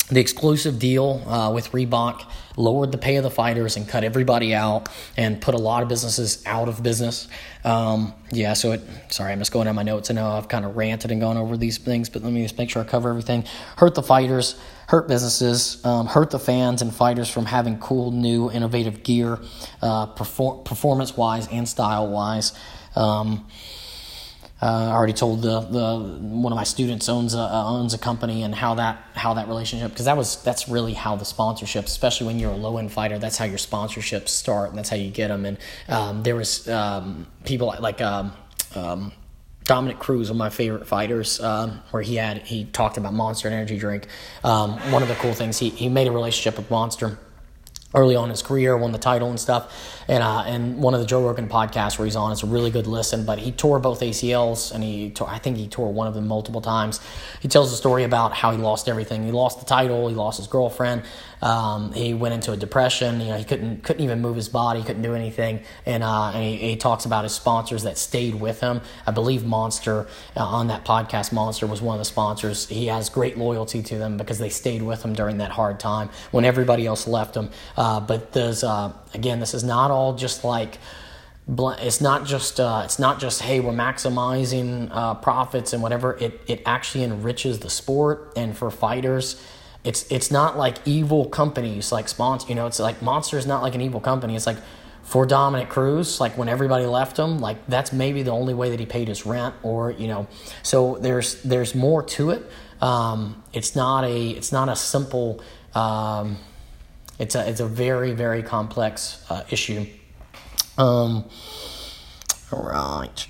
the exclusive deal uh, with Reebok lowered the pay of the fighters and cut everybody out and put a lot of businesses out of business. Um, yeah, so it, sorry, I'm just going down my notes. I know I've kind of ranted and gone over these things, but let me just make sure I cover everything. Hurt the fighters, hurt businesses, um, hurt the fans and fighters from having cool, new, innovative gear, uh, perform- performance-wise and style-wise. Um, Uh, I already told the, the one of my students owns a uh, owns a company and how that how that relationship, because that was that's really how the sponsorships, especially when you're a low end fighter, that's how your sponsorships start and that's how you get them. And um, there was um, people like um, um, Dominic Cruz, one of my favorite fighters, um, where he had he talked about Monster Energy drink. Um, one of the cool things, he he made a relationship with Monster early on in his career, won the title and stuff, and uh, and one of the Joe Rogan podcasts where he's on, it's a really good listen, but he tore both A C Ls, and he tore, I think he tore one of them multiple times. He tells a story about how he lost everything. He lost the title, he lost his girlfriend, um, he went into a depression, you know, he couldn't couldn't even move his body, couldn't do anything, and, uh, and he, he talks about his sponsors that stayed with him. I believe Monster, uh, on that podcast, Monster was one of the sponsors. He has great loyalty to them because they stayed with him during that hard time when everybody else left him. Uh, but there's, uh, again, this is not all just like, it's not just, uh, it's not just, hey, we're maximizing uh, profits and whatever. It it actually enriches the sport, and for fighters, it's it's not like evil companies like sponsor. You know, it's like Monster is not like an evil company. It's like for Dominic Cruz, like when everybody left him, like that's maybe the only way that he paid his rent, or you know. So there's there's more to it. Um, it's not a it's not a simple. Um, It's a it's a very, very complex uh, issue. Um, all right.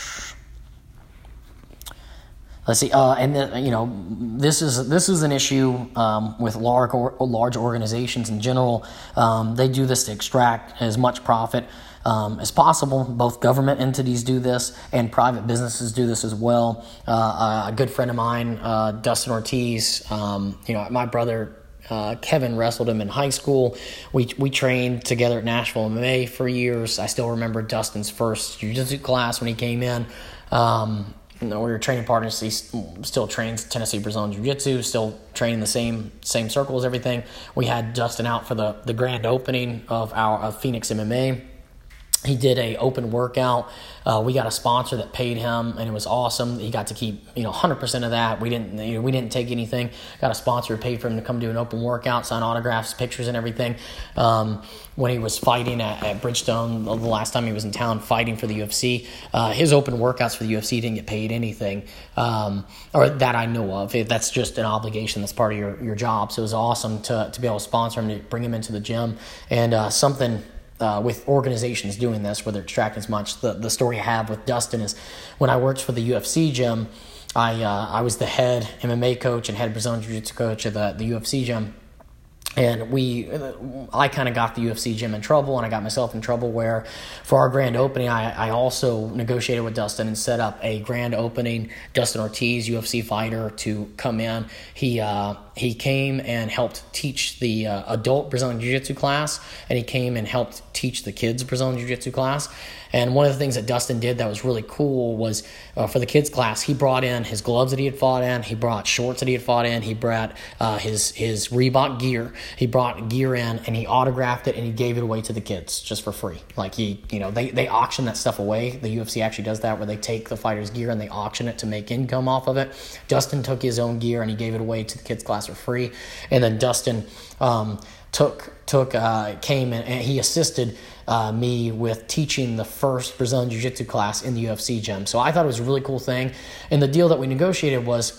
Let's see. Uh, and then, you know, this is this is an issue um, with large or, large organizations in general. Um, they do this to extract as much profit um, as possible. Both government entities do this, and private businesses do this as well. Uh, a good friend of mine, uh, Dustin Ortiz. Um, you know, my brother. Uh, Kevin wrestled him in high school. We we trained together at Nashville M M A for years. I still remember Dustin's first jiu-jitsu class when he came in. Um, you know, we were training partners. He still trains Tennessee Brazilian Jiu-Jitsu, still training the same same circles, everything. We had Dustin out for the, the grand opening of our of Phoenix M M A. He did a open workout. Uh, we got a sponsor that paid him, and it was awesome. He got to keep, you know, one hundred percent of that. We didn't, you know, we didn't take anything. Got a sponsor who paid for him to come do an open workout, sign autographs, pictures, and everything. Um, when he was fighting at, at Bridgestone, the last time he was in town fighting for the U F C, uh, his open workouts for the U F C didn't get paid anything, um, or that I know of. It, that's just an obligation. That's part of your, your job. So it was awesome to to be able to sponsor him, to bring him into the gym, and uh, something. Uh, with organizations doing this, where they're extracting as much. The the story I have with Dustin is when I worked for the U F C gym, I uh, I was the head M M A coach and head Brazilian Jiu-Jitsu coach of the, the U F C gym. And we, I kind of got the U F C gym in trouble, and I got myself in trouble where for our grand opening, I, I also negotiated with Dustin and set up a grand opening. Dustin Ortiz, U F C fighter, to come in. He uh, he came and helped teach the uh, adult Brazilian Jiu-Jitsu class, and he came and helped teach the kids Brazilian Jiu-Jitsu class. And one of the things that Dustin did that was really cool was uh, for the kids class, he brought in his gloves that he had fought in, he brought shorts that he had fought in, he brought uh, his his Reebok gear, he brought gear in, and he autographed it, and he gave it away to the kids just for free. Like he, you know, they, they auction that stuff away. The U F C actually does that, where they take the fighter's gear and they auction it to make income off of it. Dustin took his own gear and he gave it away to the kids class for free. And then Dustin um, took took uh, came and, and he assisted Uh, me with teaching the first Brazilian Jiu-Jitsu class in the U F C gym. So I thought it was a really cool thing. And the deal that we negotiated was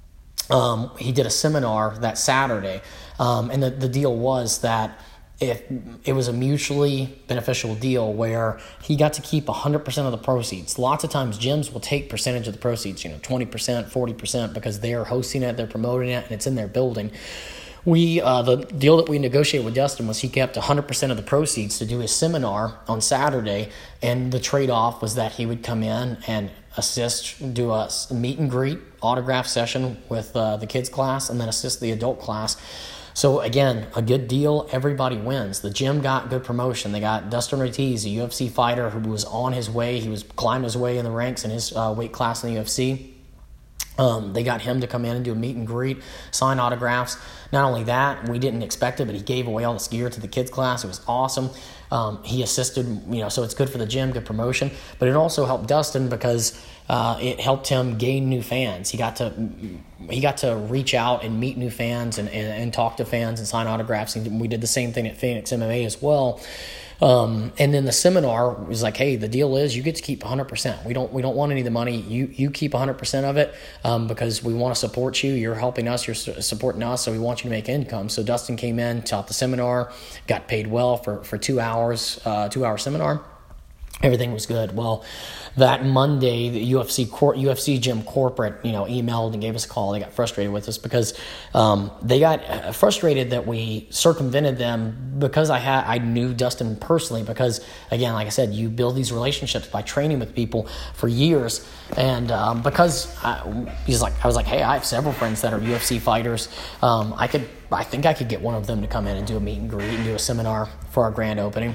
um, he did a seminar that Saturday. Um, and the, the deal was that if it was a mutually beneficial deal where he got to keep one hundred percent of the proceeds. Lots of times gyms will take percentage of the proceeds, you know, twenty percent, forty percent, because they're hosting it, they're promoting it, and it's in their building. We uh, the deal that we negotiated with Dustin was he kept one hundred percent of the proceeds to do his seminar on Saturday, and the trade-off was that he would come in and assist, do a meet and greet autograph session with uh, the kids class, and then assist the adult class. So again, a good deal. Everybody wins. The gym got good promotion. They got Dustin Ortiz, a U F C fighter who was on his way. He was climbing his way in the ranks in his uh, weight class in the U F C. Um, they got him to come in and do a meet and greet, sign autographs. Not only that, we didn't expect it, but he gave away all this gear to the kids class. It was awesome. Um, he assisted, you know, so it's good for the gym, good promotion. But it also helped Dustin because uh, it helped him gain new fans. He got to he got to reach out and meet new fans and, and, and talk to fans and sign autographs. And we did the same thing at Phoenix M M A as well. Um, and then the seminar was like, hey, the deal is you get to keep one hundred percent. We don't we don't want any of the money. You you keep one hundred percent of it um, because we want to support you. You're helping us. You're supporting us, so we want you to make income. So Dustin came in, taught the seminar, got paid well for, for two hours, uh, two-hour seminar. Everything was good. Well, that Monday, the U F C cor- U F C gym corporate, you know, emailed and gave us a call. They got frustrated with us because um, they got frustrated that we circumvented them because I had I knew Dustin personally. Because again, like I said, you build these relationships by training with people for years. And um, because I, he's like, I was like, hey, I have several friends that are U F C fighters. Um, I could, I think I could get one of them to come in and do a meet and greet and do a seminar for our grand opening.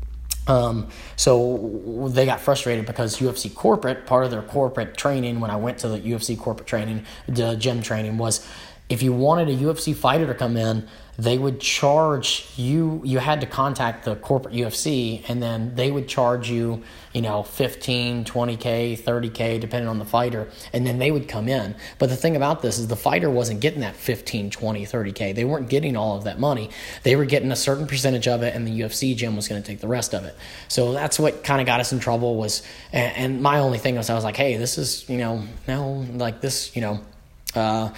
Um, so they got frustrated because U F C corporate, part of their corporate training when I went to the U F C corporate training, the gym training was if you wanted a U F C fighter to come in, they would charge you, you had to contact the corporate U F C and then they would charge you, you know, fifteen, twenty K, thirty K, depending on the fighter. And then they would come in. But the thing about this is the fighter wasn't getting that fifteen, twenty, thirty K. They weren't getting all of that money. They were getting a certain percentage of it and the U F C gym was going to take the rest of it. So that's what kind of got us in trouble was, and, and my only thing was I was like, hey, this is, you know, now like this, you know, uh,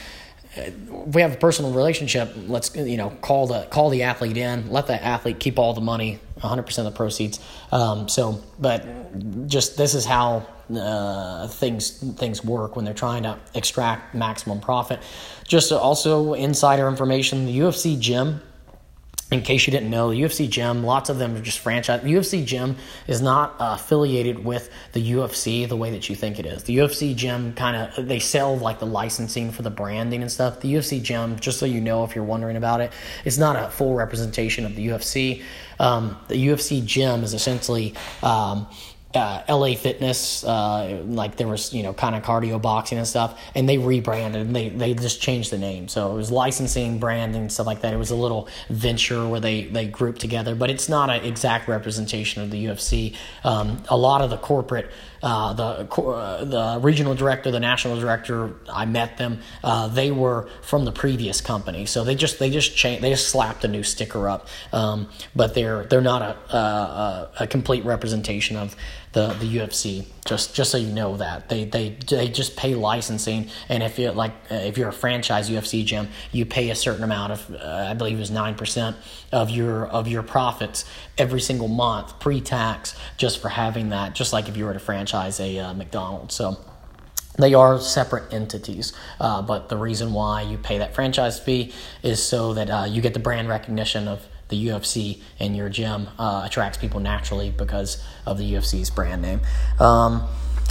if we have a personal relationship, let's, you know, call the call the athlete in, let the athlete keep all the money, one hundred percent of the proceeds. Um, so, but just this is how uh, things things work when they're trying to extract maximum profit. Just also insider information, the U F C gym, in case you didn't know, the U F C gym, lots of them are just franchise. The U F C gym is not uh, affiliated with the U F C the way that you think it is. The U F C gym kind of, they sell like the licensing for the branding and stuff. The U F C gym, just so you know if you're wondering about it, it's not a full representation of the U F C. Um, the U F C gym is essentially um, Uh, L A Fitness, uh, like there was, you know, kind of cardio boxing and stuff, and they rebranded and they, they just changed the name. So it was licensing, branding, stuff like that. It was a little venture where they, they grouped together, but it's not an exact representation of the U F C. Um, a lot of the corporate, uh, the uh, the regional director, the national director, I met them. Uh, they were from the previous company, so they just they just changed, they just slapped a new sticker up. Um, but they're they're not a, a a complete representation of the the U F C. Just just so you know that they they they just pay licensing, and if you like uh, if you're a franchise U F C gym, you pay a certain amount of uh, I believe it was nine percent of your of your profits every single month pre-tax, just for having that. Just like if you were to franchise a uh, McDonald's. So they are separate entities, uh, but the reason why you pay that franchise fee is so that uh, you get the brand recognition of the U F C in your gym. Uh, attracts people naturally because of the U F C's brand name. Um,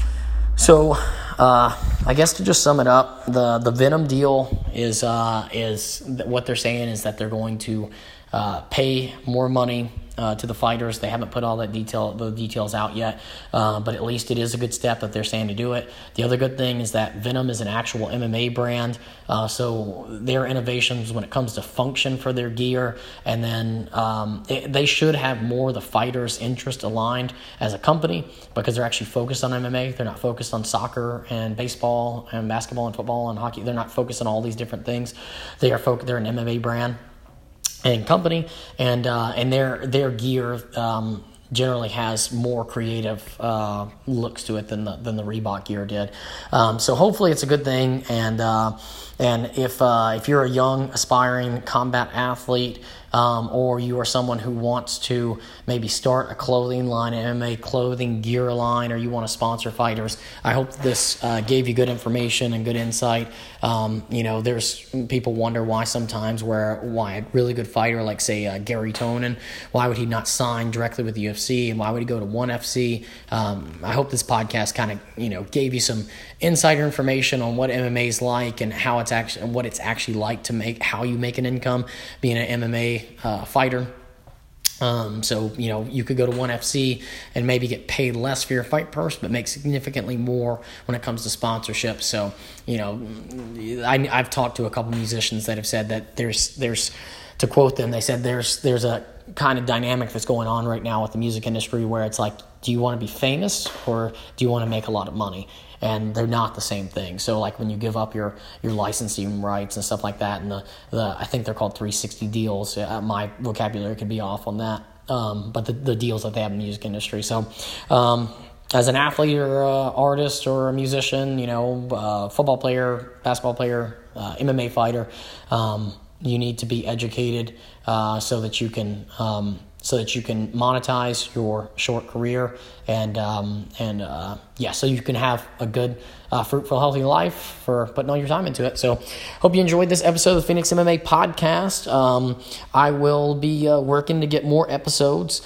so uh, I guess to just sum it up, the the Venom deal is uh, is what they're saying is that they're going to uh, pay more money Uh, to the fighters. They haven't put all that detail, the details out yet, uh, but at least it is a good step that they're saying to do it. The other good thing is that Venom is an actual M M A brand, uh, so their innovations when it comes to function for their gear, and then um, it, they should have more of the fighters' interest aligned as a company because they're actually focused on M M A. They're not focused on soccer and baseball and basketball and football and hockey. They're not focused on all these different things. They are focused. They're an M M A brand and company, and uh, and their their gear um, generally has more creative uh, looks to it than the than the Reebok gear did. Um, so hopefully it's a good thing, and uh, and if uh, if you're a young aspiring combat athlete, um, or you are someone who wants to maybe start a clothing line, an M M A clothing gear line, or you want to sponsor fighters, I hope this uh, gave you good information and good insight. Um, you know, there's people wonder why sometimes where why a really good fighter like say uh, Gary Tonin, why would he not sign directly with the U F C, and why would he go to ONE F C? Um, I hope this podcast kind of you know gave you some insider information on what M M A is like and how it's actually what it's actually like to make how you make an income being an M M A uh, fighter. Um, so, you know, you could go to ONE F C and maybe get paid less for your fight purse, but make significantly more when it comes to sponsorship. So, you know, I, I've talked to a couple musicians that have said that there's, there's, to quote them, they said there's, there's a kind of dynamic that's going on right now with the music industry where it's like, do you want to be famous or do you want to make a lot of money? And they're not the same thing. So like when you give up your, your licensing rights and stuff like that, and the, the I think they're called three sixty deals. Uh, my vocabulary could be off on that, um, but the, the deals that they have in the music industry. So um, as an athlete or uh, artist or a musician, you know, uh, football player, basketball player, uh, M M A fighter, um, you need to be educated uh, so that you can um, so that you can monetize your short career and um, and uh, yeah, so you can have a good, uh, fruitful, healthy life for putting all your time into it. So, hope you enjoyed this episode of the Phoenix M M A podcast. Um, I will be uh, working to get more episodes.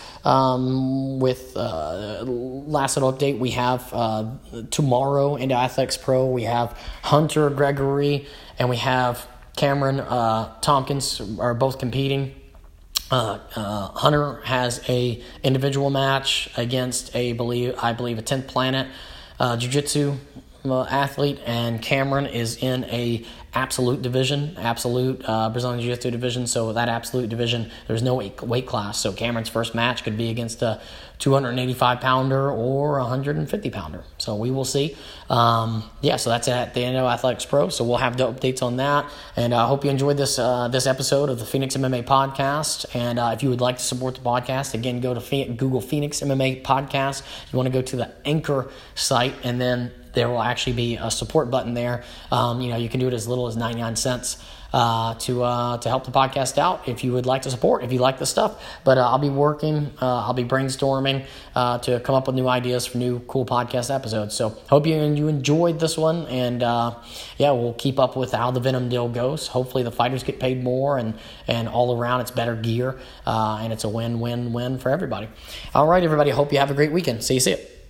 Um, with uh, last little update, we have uh, tomorrow into Athletics Pro. We have Hunter Gregory and we have Cameron uh, Tompkins are both competing. Uh, uh, Hunter has a individual match against a believe I believe a tenth Planet uh, Jiu-Jitsu uh, athlete, and Cameron is in a absolute division, absolute uh, Brazilian Jiu-Jitsu division. So that absolute division, there's no weight class. So Cameron's first match could be against a two eighty-five pounder or a one fifty pounder. So we will see. Um, yeah, so that's at the Endo Athletics Pro. So we'll have the updates on that. And I uh, hope you enjoyed this uh, this episode of the Phoenix M M A podcast. And uh, if you would like to support the podcast, again, go to Phe- Google Phoenix M M A podcast. You want to go to the Anchor site, and then there will actually be a support button there. Um, you know, you can do it as little as ninety-nine cents uh, to uh, to help the podcast out if you would like to support, if you like the stuff. But uh, I'll be working, uh, I'll be brainstorming uh, to come up with new ideas for new cool podcast episodes. So hope you you enjoyed this one, and uh, yeah, we'll keep up with how the Venom deal goes. Hopefully the fighters get paid more, and, and all around it's better gear, uh, and it's a win-win-win for everybody. All right, everybody, hope you have a great weekend. See you, see you.